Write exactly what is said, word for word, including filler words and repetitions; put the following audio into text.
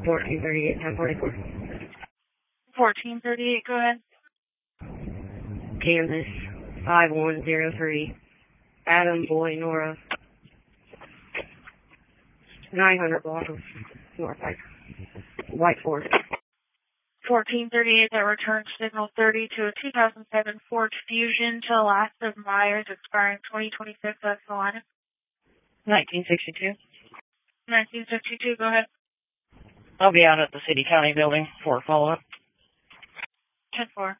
fourteen thirty-eight, ten forty-four. fourteen thirty-eight, go ahead. Kansas, five one zero three. Adam Boy Nora. nine hundred block of Northside. White Forest. fourteen thirty-eight, that returns signal thirty to a two thousand seven Ford Fusion to last of Myers, expiring twenty twenty-six, West Carolina. nineteen sixty-two. nineteen sixty-two, go ahead. I'll be out at the City County building for a follow-up. ten four.